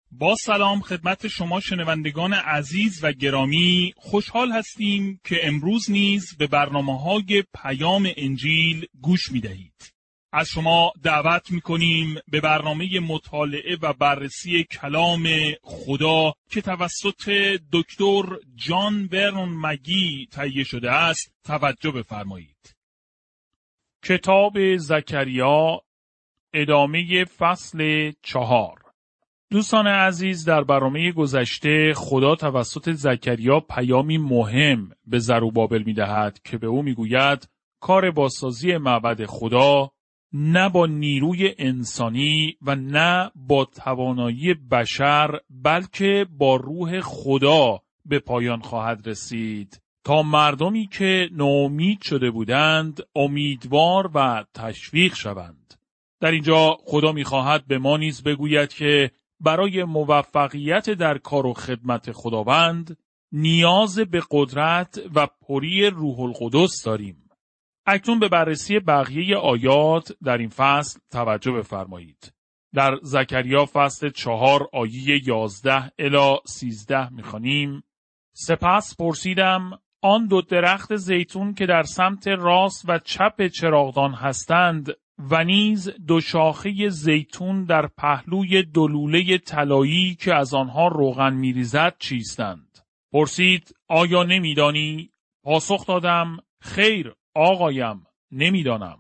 با سلام خدمت شما شنوندگان عزیز و گرامی، خوشحال هستیم که امروز نیز به برنامه‌های پیام انجیل گوش می‌دهید. از شما دعوت می‌کنیم به برنامه مطالعه و بررسی کلام خدا که توسط دکتر جان ورنون مگی تهیه شده است توجه بفرمایید. کتاب زکریا، ادامه فصل 4. دوستان عزیز، در برنامه گذشته خدا توسط زکریا پیامی مهم به زروبابل می‌دهد که به او می‌گوید کار بازسازی معبد خدا نه با نیروی انسانی و نه با توانایی بشر بلکه با روح خدا به پایان خواهد رسید تا مردمی که ناامید شده بودند امیدوار و تشویق شوند. در اینجا خدا می‌خواهد به ما نیز بگوید که برای موفقیت در کار و خدمت خداوند نیاز به قدرت و پری روح القدس داریم. اکنون به بررسی بقیه آیات در این فصل توجه بفرمایید. در زکریا فصل 4 آیه 11 الی 13 می‌خوانیم: سپس پرسیدم آن دو درخت زیتون که در سمت راست و چپ چراغدان هستند و نیز دو شاخه زیتون در پهلوی دو لوله طلایی که از آنها روغن می‌ریزد چیستند؟ پرسید آیا نمی‌دانی؟ پاسخ دادم خیر آقایم، نمی‌دانم.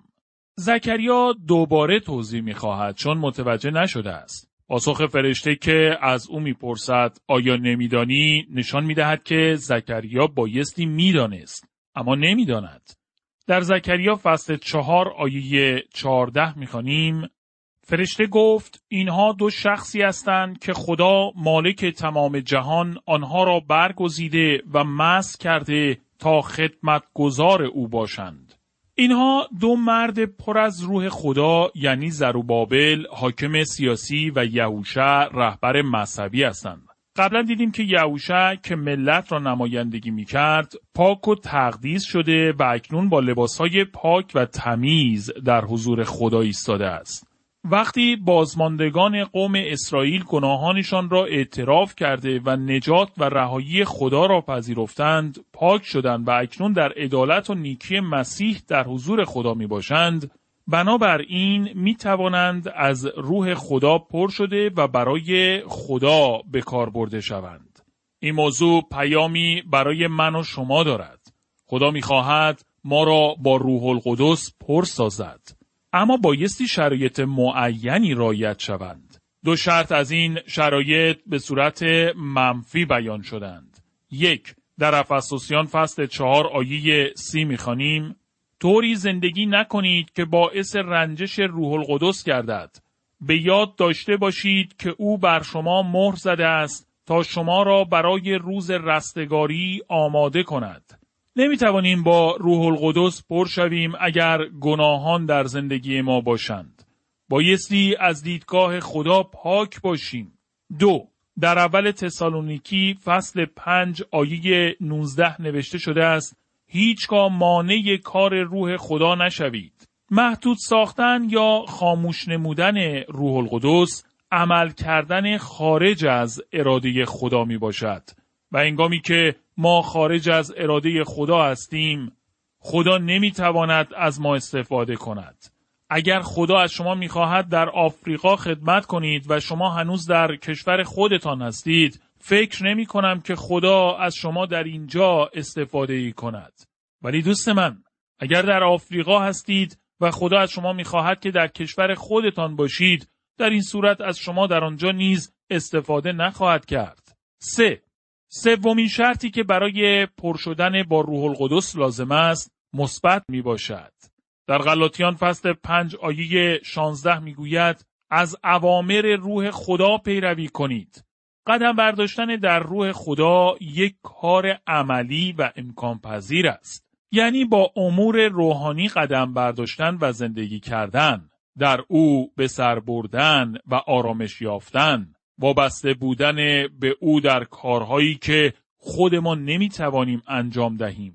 زکریا دوباره توضیح می‌خواهد چون متوجه نشده است. پاسخ فرشته که از او می‌پرسد آیا نمی‌دانی نشان می‌دهد که زکریا بایستی می‌دانست اما نمی‌داند. در زکریا فصل 4 آیه 14 می‌خوانیم: فرشته گفت اینها دو شخصی هستند که خدا مالک تمام جهان آنها را برگزیده و مسح کرده تا خدمتگزار او باشند. اینها دو مرد پر از روح خدا یعنی زروبابل حاکم سیاسی و یهوشع رهبر مذهبی هستند. قبلا دیدیم که یهوشع که ملت را نمایندگی می‌کرد پاک و تقدیس شده و اکنون با لباسهای پاک و تمیز در حضور خدا ایستاده است. وقتی بازماندگان قوم اسرائیل گناهانشان را اعتراف کرده و نجات و رهایی خدا را پذیرفتند، پاک شدند و اکنون در عدالت و نیکی مسیح در حضور خدا می باشند، بنابراین می توانند از روح خدا پر شده و برای خدا به کار برده شوند. این موضوع پیامی برای من و شما دارد. خدا می خواهد ما را با روح القدس پر سازد. اما بایستی شرایط معینی رعایت شوند. دو شرط از این شرایط به صورت منفی بیان شدند. 1. در افسوسیان فصل 4 آیه 30 می‌خوانیم: طوری زندگی نکنید که باعث رنجش روح القدس گردد. به یاد داشته باشید که او بر شما مهر زده است تا شما را برای روز رستگاری آماده کند. نمیتوانیم با روح القدس پر شویم اگر گناهان در زندگی ما باشند. بایستی از دیدگاه خدا پاک باشیم. 2. در اول تسالونیکی فصل 5 آیه 19 نوشته شده است: هیچگاه مانع کار روح خدا نشوید. محدود ساختن یا خاموش نمودن روح القدس عمل کردن خارج از اراده خدا می باشد و هنگامی که ما خارج از اراده خدا هستیم، خدا نمیتواند از ما استفاده کند. اگر خدا از شما میخواهد در آفریقا خدمت کنید و شما هنوز در کشور خودتان هستید، فکر نمی کنم که خدا از شما در اینجا استفاده کند. ولی دوست من، اگر در آفریقا هستید و خدا از شما میخواهد که در کشور خودتان باشید، در این صورت از شما در آنجا نیز استفاده نخواهد کرد. 3. سومین شرطی که برای پر شدن با روح القدس لازم است، مثبت می باشد. در غلاطیان فصل 5 آیه 16 می گوید: از اوامر روح خدا پیروی کنید. قدم برداشتن در روح خدا یک کار عملی و امکان پذیر است. یعنی با امور روحانی قدم برداشتن و زندگی کردن، در او به سر بردن و آرامش یافتن، وابسته بودن به او در کارهایی که خودمان نمیتوانیم انجام دهیم.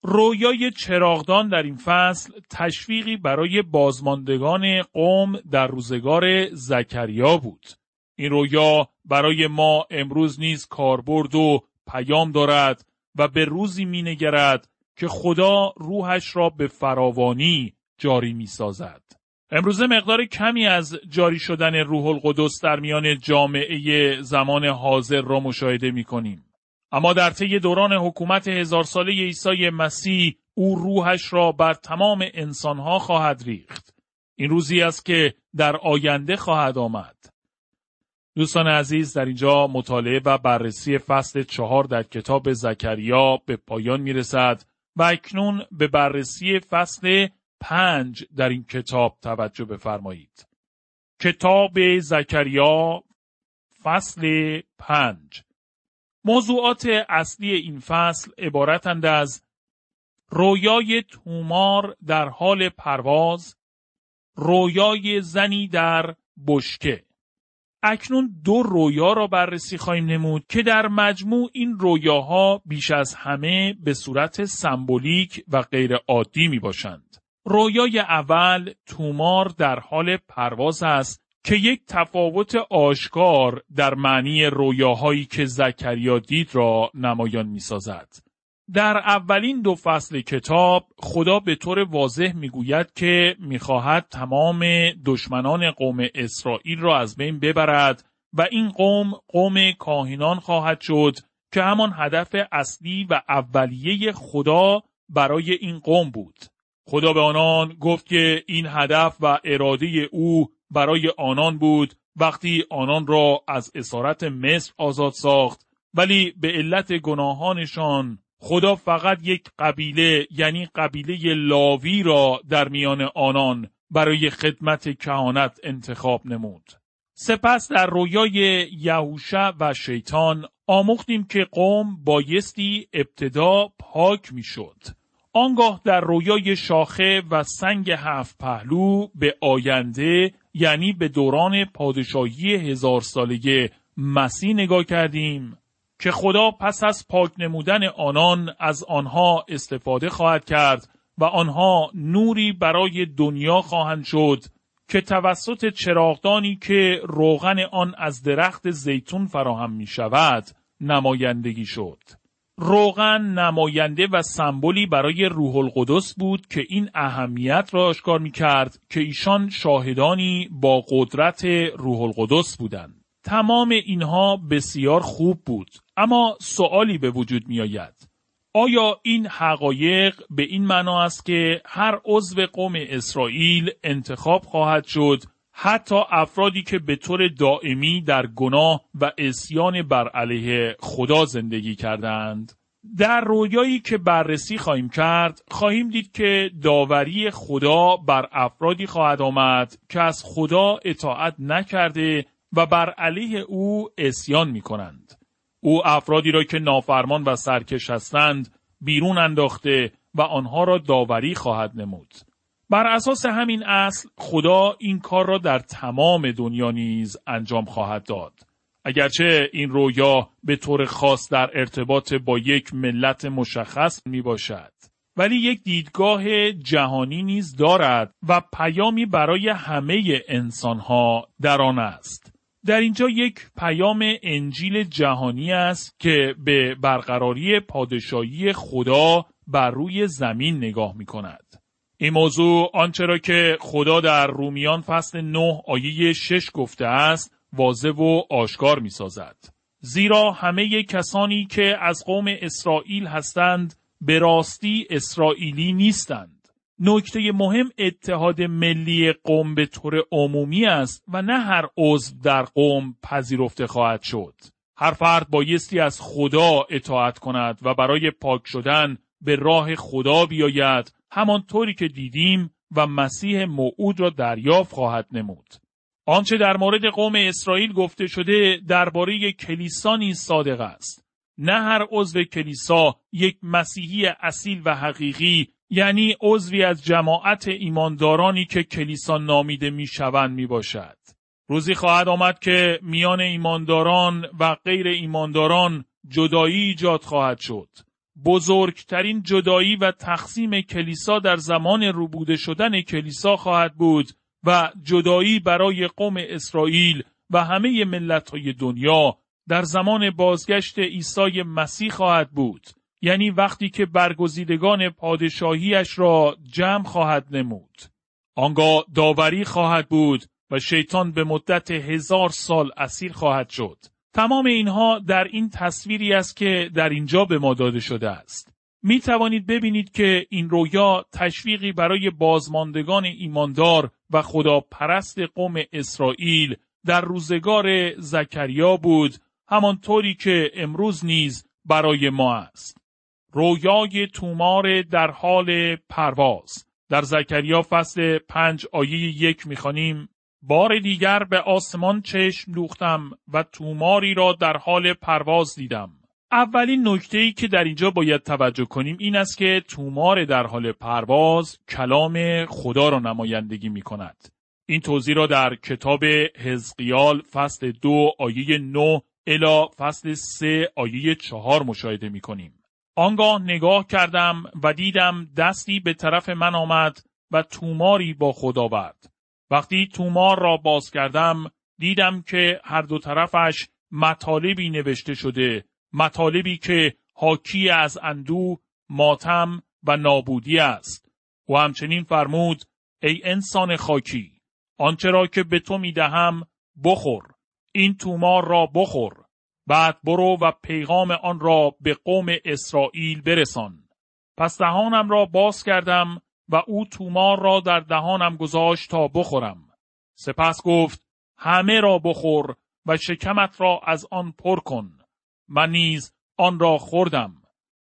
رویای چراغدان در این فصل تشویقی برای بازماندگان قوم در روزگار زکریا بود. این رویا برای ما امروز نیز کاربرد و پیام دارد و به روزی می‌نگرد که خدا روحش را به فراوانی جاری می‌سازد. امروزه مقدار کمی از جاری شدن روح القدس در میان جامعه زمان حاضر را مشاهده می‌کنیم. اما در طی دوران حکومت 1000 ساله عیسی مسیح او روحش را بر تمام انسانها خواهد ریخت. این روزی است که در آینده خواهد آمد. دوستان عزیز، در اینجا مطالعه و بررسی فصل 4 در کتاب زکریا به پایان میرسد و اکنون به بررسی فصل 5 در این کتاب توجه بفرمایید. کتاب زکریا فصل 5. موضوعات اصلی این فصل عبارتند از رویای تومار در حال پرواز، رویای زنی در بشکه. اکنون 2 رویا را بررسی خواهیم نمود که در مجموع این رویاها بیش از همه به صورت سمبولیک و غیر عادی می باشند. رویای اول تومار در حال پرواز است که یک تفاوت آشکار در معنی رویاهایی که زکریا دید را نمایان می سازد. در اولین 2 فصل کتاب خدا به طور واضح می گوید که می خواهد تمام دشمنان قوم اسرائیل را از بین ببرد و این قوم کاهنان خواهد شد که همان هدف اصلی و اولیه خدا برای این قوم بود. خدا به آنان گفت که این هدف و اراده او برای آنان بود وقتی آنان را از اسارت مصر آزاد ساخت، ولی به علت گناهانشان خدا فقط یک قبیله یعنی قبیله لاوی را در میان آنان برای خدمت کهانت انتخاب نمود. سپس در رویای یهوشع و شیطان آموختیم که قوم بایستی ابتدا پاک می شد. آنگاه در رویای شاخه و سنگ 7 پهلو به آینده یعنی به دوران پادشاهی 1000 ساله مسیح نگاه کردیم که خدا پس از پاک نمودن آنان از آنها استفاده خواهد کرد و آنها نوری برای دنیا خواهند شد که توسط چراغدانی که روغن آن از درخت زیتون فراهم می شود نمایندگی شد. روغن نماینده و سمبولی برای روح القدس بود که این اهمیت را آشکار می کرد که ایشان شاهدانی با قدرت روح القدس بودند. تمام اینها بسیار خوب بود، اما سوالی به وجود می آید. آیا این حقایق به این معنا است که هر عضو قوم اسرائیل انتخاب خواهد شد، حتی افرادی که به طور دائمی در گناه و عصیان بر علیه خدا زندگی کردند؟ در رویایی که بررسی خواهیم کرد، خواهیم دید که داوری خدا بر افرادی خواهد آمد که از خدا اطاعت نکرده و بر علیه او عصیان می کنند. او افرادی را که نافرمان و سرکش هستند بیرون انداخته و آنها را داوری خواهد نمود. بر اساس همین اصل خدا این کار را در تمام دنیا نیز انجام خواهد داد. اگرچه این رویا به طور خاص در ارتباط با یک ملت مشخص می باشد، ولی یک دیدگاه جهانی نیز دارد و پیامی برای همه انسانها در آن است. در اینجا یک پیام انجیل جهانی است که به برقراری پادشاهی خدا بر روی زمین نگاه می کند. این موضوع آنچه را که خدا در رومیان فصل 9 آیه 6 گفته است واضح و آشکار می سازد. زیرا همه کسانی که از قوم اسرائیل هستند به راستی اسرائیلی نیستند. نکته مهم اتحاد ملی قوم به طور عمومی است و نه هر عضو در قوم پذیرفته خواهد شد. هر فرد بایستی از خدا اطاعت کند و برای پاک شدن به راه خدا بیاید، همانطوری که دیدیم و مسیح موعود را دریافت خواهد نمود. آنچه در مورد قوم اسرائیل گفته شده درباره کلیسا نیز صادق است. نه هر عضو کلیسا یک مسیحی اصیل و حقیقی، یعنی عضوی از جماعت ایماندارانی که کلیسا نامیده میشوند میباشد. روزی خواهد آمد که میان ایمانداران و غیر ایمانداران جدایی ایجاد خواهد شد. بزرگترین جدایی و تقسیم کلیسا در زمان روبوده شدن کلیسا خواهد بود و جدایی برای قوم اسرائیل و همه ملت‌های دنیا در زمان بازگشت عیسی مسیح خواهد بود، یعنی وقتی که برگزیدگان پادشاهیش را جمع خواهد نمود. آنگاه داوری خواهد بود و شیطان به مدت 1000 سال اسیر خواهد شد. تمام اینها در این تصویری است که در اینجا به ما داده شده است. می توانید ببینید که این رویا تشویقی برای بازماندگان ایماندار و خداپرست قوم اسرائیل در روزگار زکریا بود، همانطوری که امروز نیز برای ما است. رویای تومار در حال پرواز. در زکریا فصل 5 آیه 1 می‌خوانیم: بار دیگر به آسمان چشم دوختم و توماری را در حال پرواز دیدم. اولین نکته‌ای که در اینجا باید توجه کنیم این است که تومار در حال پرواز کلام خدا را نمایندگی می‌کند. این توضیح را در کتاب حزقیال فصل 2 آیه 9 الی فصل 3 آیه 4 مشاهده می‌کنیم. آنگاه نگاه کردم و دیدم دستی به طرف من آمد و توماری با خود آورد. وقتی تومار را باز کردم دیدم که هر دو طرفش مطالبی نوشته شده، مطالبی که حاکی از اندوه، ماتم و نابودی است. و همچنین فرمود: ای انسان خاکی، آنچه را که به تو میدهم بخور، این تومار را بخور، بعد برو و پیغام آن را به قوم اسرائیل برسان. پس دهانم را باز کردم و او تومار را در دهانم گذاشت تا بخورم. سپس گفت: همه را بخور و شکمت را از آن پر کن. من نیز آن را خوردم.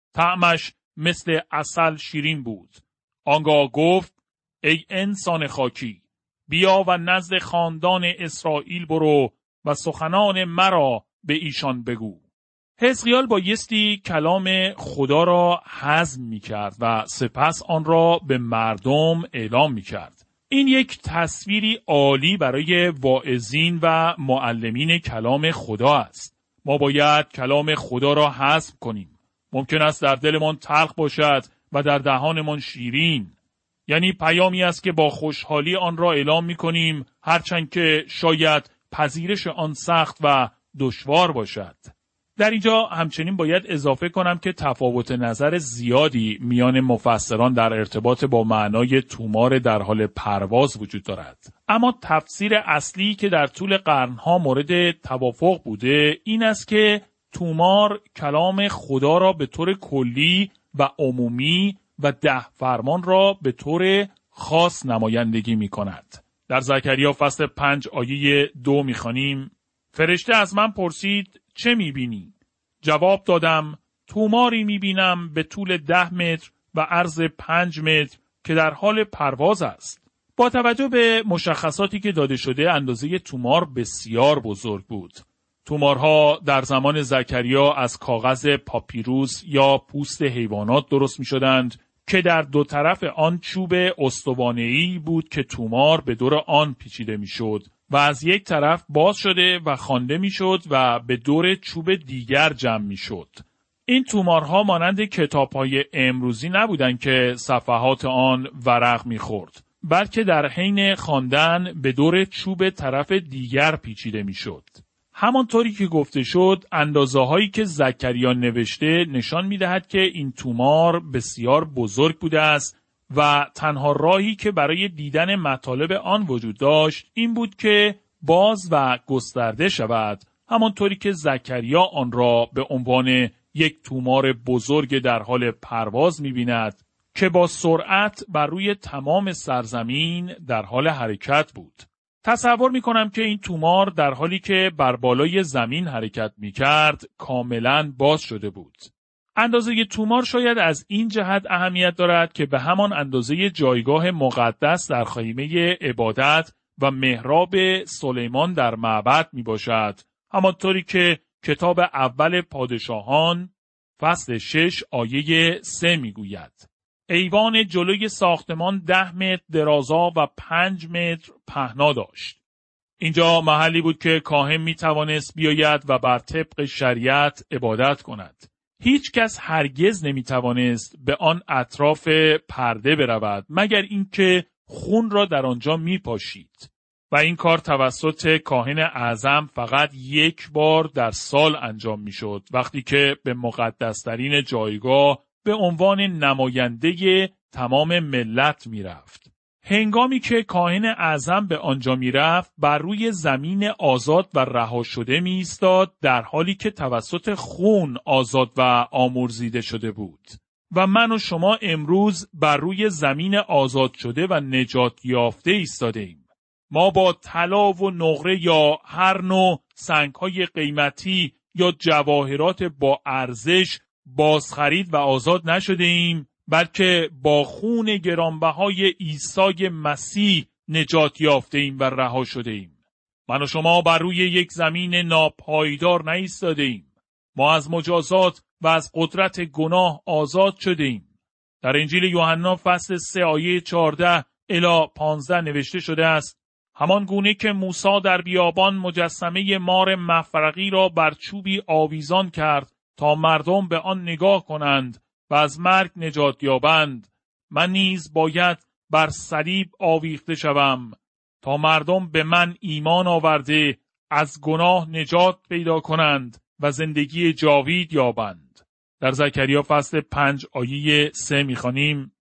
طعمش مثل عسل شیرین بود. آنگاه گفت: ای انسان خاکی، بیا و نزد خاندان اسرائیل برو و سخنان مرا به ایشان بگو. حزقیال بایستی کلام خدا را هضم می‌کرد و سپس آن را به مردم اعلام می‌کرد. این یک تصویری عالی برای واعظین و معلمین کلام خدا است. ما باید کلام خدا را هضم کنیم. ممکن است در دلمان تلخ باشد و در دهانمان شیرین. یعنی پیامی است که با خوشحالی آن را اعلام می‌کنیم، هرچند که شاید پذیرش آن سخت و دشوار باشد. در اینجا همچنین باید اضافه کنم که تفاوت نظر زیادی میان مفسران در ارتباط با معنای تومار در حال پرواز وجود دارد. اما تفسیر اصلی که در طول قرنها مورد توافق بوده این است که تومار کلام خدا را به طور کلی و عمومی و 10 فرمان را به طور خاص نمایندگی می کند. در زکریا فصل 5 آیه 2 می خوانیم: فرشته از من پرسید: چه می بینی؟ جواب دادم: توماری می بینم به طول 10 متر و عرض 5 متر که در حال پرواز است. با توجه به مشخصاتی که داده شده اندازه تومار بسیار بزرگ بود. تومارها در زمان زکریا از کاغذ پاپیروس یا پوست حیوانات درست می شدند که در دو طرف آن چوب استوانه‌ای بود که تومار به دور آن پیچیده می شد و از یک طرف باز شده و خوانده می شد و به دور چوب دیگر جمع می شد. این تومارها مانند کتاب‌های امروزی نبودند که صفحات آن ورق می خورد، بلکه در حین خواندن به دور چوب طرف دیگر پیچیده می شد. همانطوری که گفته شد، اندازه‌هایی که زکریا نوشته نشان می‌دهد که این تومار بسیار بزرگ بوده است و تنها راهی که برای دیدن مطالب آن وجود داشت این بود که باز و گسترده شود، همانطوری که زکریا آن را به عنوان یک تومار بزرگ در حال پرواز می‌بیند که با سرعت بر روی تمام سرزمین در حال حرکت بود. تصور می‌کنم که این تومار در حالی که بر بالای زمین حرکت می‌کرد کاملاً باز شده بود. اندازه تومار شاید از این جهت اهمیت دارد که به همان اندازه جایگاه مقدس در خیمه عبادت و محراب سلیمان در معبد میباشد، همانطوری که کتاب اول پادشاهان فصل 6 آیه 3 میگوید: ایوان جلوی ساختمان 10 متر درازا و 5 متر پهنا داشت. اینجا محلی بود که کاهن می توانست بیاید و بر طبق شریعت عبادت کند. هیچ کس هرگز نمی توانست به آن اطراف پرده برود مگر اینکه خون را در آنجا می پاشید. و این کار توسط کاهن اعظم فقط یک بار در سال انجام میشد، وقتی که به مقدس‌ترین جایگاه به عنوان نماینده تمام ملت میرفت. هنگامی که کاهن اعظم به آنجا میرفت، بر روی زمین آزاد و رها شده می ایستاد، در حالی که توسط خون آزاد و آمرزیده شده بود. و من و شما امروز بر روی زمین آزاد شده و نجات یافته ایستاده ایم. ما با طلا و نقره یا هر نوع سنگ‌های قیمتی یا جواهرات با ارزش بازخرید و آزاد نشده ایم، بلکه با خون گرانبهای عیسی مسیح نجات یافته ایم و رها شده ایم. من و شما بر روی یک زمین ناپایدار نایستاده ایم. ما از مجازات و از قدرت گناه آزاد شده ایم. در انجیل یوحنا فصل 3 آیه 14 الی 15 نوشته شده است: همان گونه که موسی در بیابان مجسمه مار مفرقی را بر چوبی آویزان کرد تا مردم به آن نگاه کنند و از مرگ نجات یابند، من نیز باید بر صلیب آویخته شوم تا مردم به من ایمان آورده از گناه نجات پیدا کنند و زندگی جاوید یابند. در زکریا فصل 5 آیه 3 می‌خوانیم: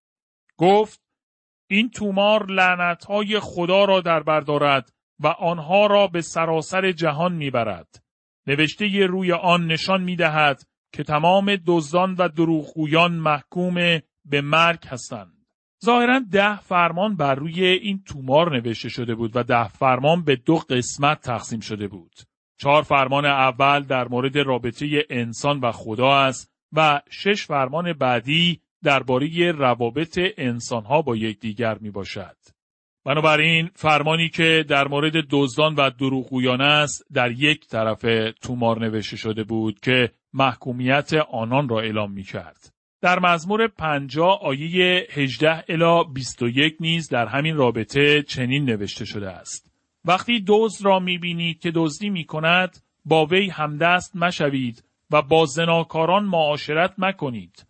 گفت این تومار لعنت‌های خدا را در بر دارد و آنها را به سراسر جهان میبرد. نوشته روی آن نشان میدهد که تمام دزدان و دروغگویان محکوم به مرگ هستند. ظاهراً 10 فرمان بر روی این تومار نوشته شده بود و 10 فرمان به 2 قسمت تقسیم شده بود. 4 فرمان اول در مورد رابطه انسان و خدا است و 6 فرمان بعدی درباره روابط انسانها با یکدیگر می باشد. بنابراین فرمانی که در مورد دزدان و دروغگویان است در یک طرف تومار نوشته شده بود که محکومیت آنان را اعلام می کرد. در مزمور 50 آیه 18 الی 21 نیز در همین رابطه چنین نوشته شده است: وقتی دزد را می بینید که دزدی می کند، با وی همدست مشوید و با زناکاران معاشرت مکنید.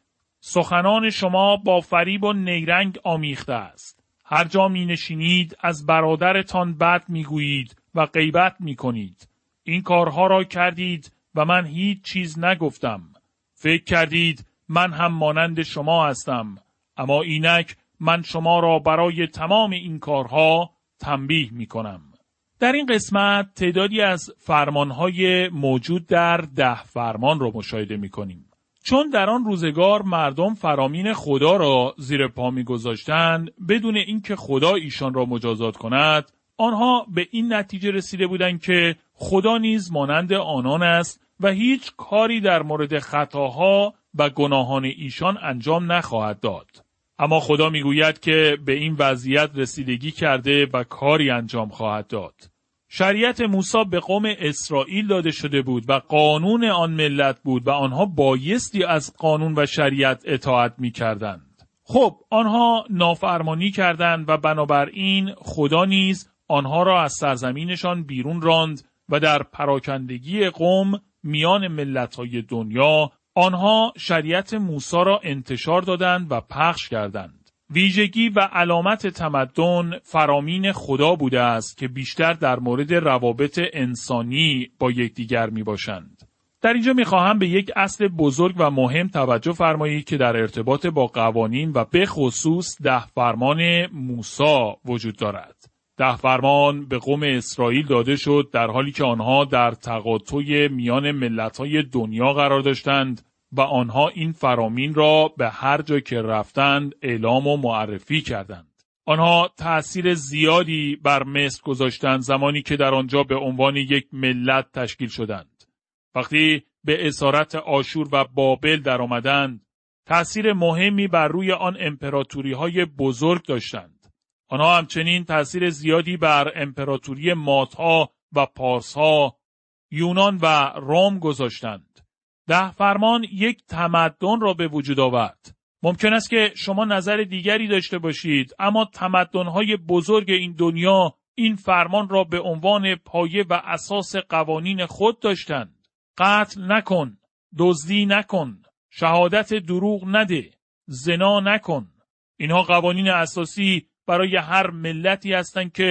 سخنان شما با فریب و نیرنگ آمیخته است. هر جا می نشینید از برادرتان بد می گویید و غیبت می کنید. این کارها را کردید و من هیچ چیز نگفتم. فکر کردید من هم مانند شما هستم، اما اینک من شما را برای تمام این کارها تنبیه می کنم. در این قسمت تعدادی از فرمانهای موجود در 10 فرمان را مشاهده می کنیم. چون در آن روزگار مردم فرامین خدا را زیر پا می‌گذاشتند بدون اینکه خدا ایشان را مجازات کند، آنها به این نتیجه رسیده بودند که خدا نیز مانند آنان است و هیچ کاری در مورد خطاها و گناهان ایشان انجام نخواهد داد. اما خدا میگوید که به این وضعیت رسیدگی کرده و کاری انجام خواهد داد. شریعت موسی به قوم اسرائیل داده شده بود و قانون آن ملت بود و آنها بایستی از قانون و شریعت اطاعت می کردند. خب آنها نافرمانی کردند و بنابراین خدا نیز آنها را از سرزمینشان بیرون راند و در پراکندگی قوم میان ملت‌های دنیا آنها شریعت موسی را انتشار دادند و پخش کردند. ویژگی و علامت تمدن فرامین خدا بوده است که بیشتر در مورد روابط انسانی با یکدیگر می باشند. در اینجا می خواهم به یک اصل بزرگ و مهم توجه فرمایید که در ارتباط با قوانین و به خصوص 10 فرمان موسی وجود دارد. 10 فرمان به قوم اسرائیل داده شد در حالی که آنها در تقاطع میان ملت‌های دنیا قرار داشتند و آنها این فرامین را به هر جا که رفتند اعلام و معرفی کردند. آنها تأثیر زیادی بر مصر گذاشتند زمانی که در آنجا به عنوان یک ملت تشکیل شدند. وقتی به اسارت آشور و بابل در آمدند، تأثیر مهمی بر روی آن امپراتوری‌های بزرگ داشتند. آنها همچنین تأثیر زیادی بر امپراتوری مادها و پارسها، یونان و روم گذاشتند. 10 فرمان یک تمدن را به وجود آورد. ممکن است که شما نظر دیگری داشته باشید، اما تمدن‌های بزرگ این دنیا این فرمان را به عنوان پایه و اساس قوانین خود داشتند. قتل نکن، دزدی نکن، شهادت دروغ نده، زنا نکن. اینها قوانین اساسی برای هر ملتی هستند که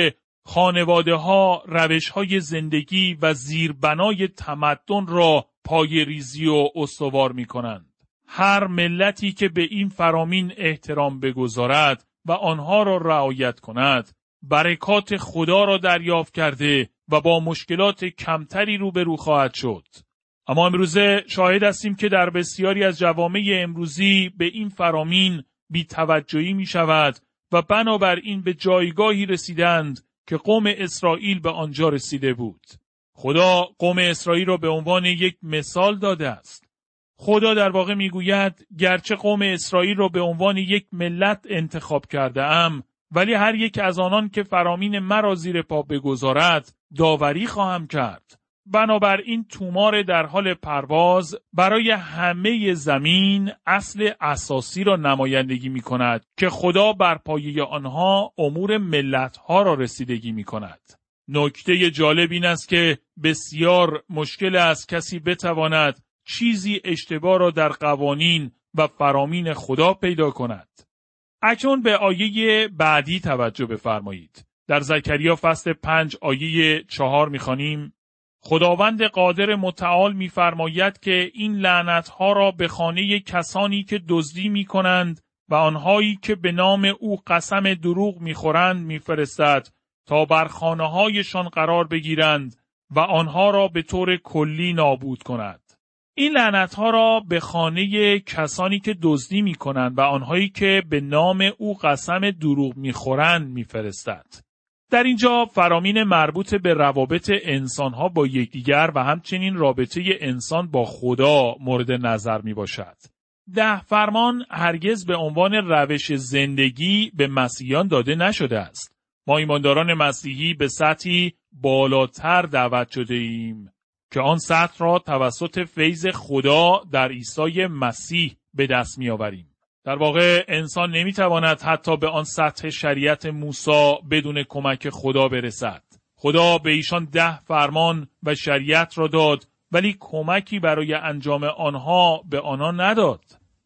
خانواده ها روش های زندگی و زیربنای تمدن را پایه‌ریزی و استوار می کنند. هر ملتی که به این فرامین احترام بگذارد و آنها را رعایت کند، برکات خدا را دریافت کرده و با مشکلات کمتری روبرو خواهد شد. اما امروزه شاهد هستیم که در بسیاری از جوامع امروزی به این فرامین بی‌توجهی می شود و بنابراین به جایگاهی رسیدند که قوم اسرائیل به آنجا رسیده بود. خدا قوم اسرائیل را به عنوان یک مثال داده است. خدا در واقع میگوید گرچه قوم اسرائیل را به عنوان یک ملت انتخاب کرده ام، ولی هر یک از آنان که فرامین مرا زیر پا بگذارد داوری خواهم کرد. بنابراین تومار در حال پرواز برای همه زمین اصل اساسی را نمایندگی می کند که خدا بر پایه آنها امور ملت‌ها را رسیدگی می کند. نکته جالب این است که بسیار مشکل است کسی بتواند چیزی اشتباه را در قوانین و فرامین خدا پیدا کند. اکنون به آیه بعدی توجه بفرمایید. در زکریا فصل 5 آیه 4 می‌خوانیم: خداوند قادر متعال می‌فرماید که این لعنت‌ها را به خانه کسانی که دزدی می‌کنند و آنهایی که به نام او قسم دروغ می‌خورند می‌فرستد تا بر خانه‌هایشان قرار بگیرند و آنها را به طور کلی نابود کند. این لعنت‌ها را به خانه کسانی که دزدی می‌کنند و آنهایی که به نام او قسم دروغ می‌خورند می‌فرستد. در اینجا فرامین مربوط به روابط انسان‌ها با یکدیگر و همچنین رابطه انسان با خدا مورد نظر می‌باشد. 10 فرمان هرگز به عنوان روش زندگی به مسیحیان داده نشده است. ما ایمانداران مسیحی به سطحی بالاتر دعوت شده ایم که آن سطح را توسط فیض خدا در عیسی مسیح به دست می‌آوریم. در واقع انسان نمی‌تواند حتی به آن سطح شریعت موسی بدون کمک خدا برسد. خدا به ایشان 10 فرمان و شریعت را داد، ولی کمکی برای انجام آنها به آنان نداد.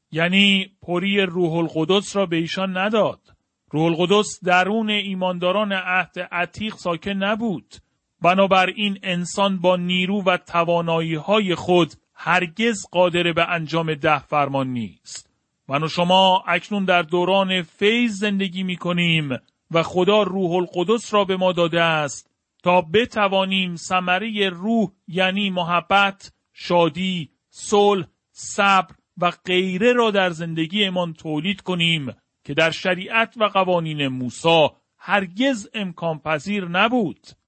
یعنی پری روح القدس را به ایشان نداد. روح القدس درون ایمانداران عهد عتیق ساکن نبود. بنابراین انسان با نیرو و توانایی‌های خود هرگز قادر به انجام 10 فرمان نیست. من و شما اکنون در دوران فیض زندگی می‌کنیم و خدا روح القدس را به ما داده است تا بتوانیم ثمره روح یعنی محبت، شادی، صلح، صبر و غیره را در زندگیمان تولید کنیم که در شریعت و قوانین موسی هرگز امکان پذیر نبود.